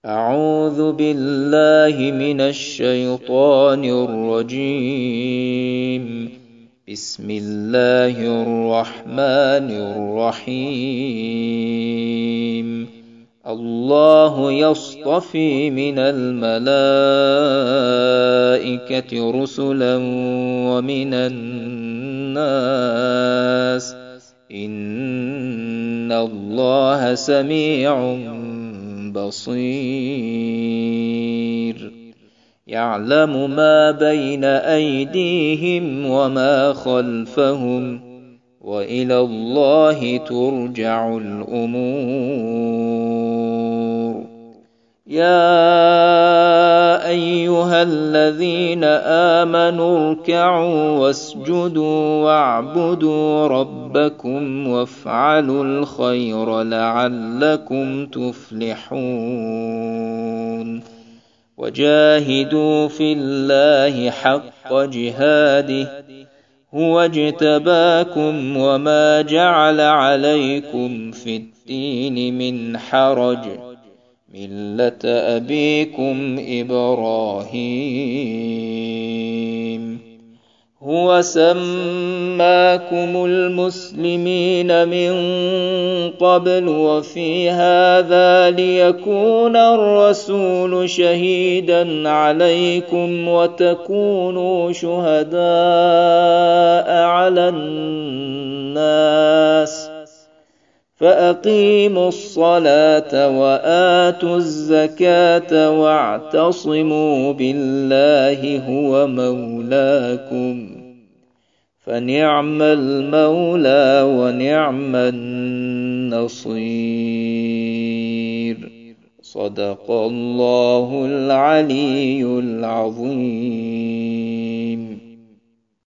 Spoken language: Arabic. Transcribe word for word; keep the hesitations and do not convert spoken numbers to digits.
أعوذ بالله من الشيطان الرجيم. بسم الله الرحمن الرحيم. الله يصطفي من الملائكة رسلا ومن الناس إن الله سميع بصير. يعلم ما بين أيديهم وما خلفهم وإلى الله ترجع الأمور. يا أيها الذين آمنوا اركعوا واسجدوا واعبدوا ربكم وافعلوا الخير لعلكم تفلحون. وجاهدوا في الله حق جهاده هو اجتباكم وما جعل عليكم في الدين من حرج ملة أبيكم إبراهيم هو سماكم المسلمين من قبل وفي هذا ليكون الرسول شهيدا عليكم وتكونوا شهداء على الناس. فأقيموا الصلاة وآتوا الزكاة واعتصموا بالله هو مولاكم فنعم المولى ونعم النصير. صدق الله العلي العظيم.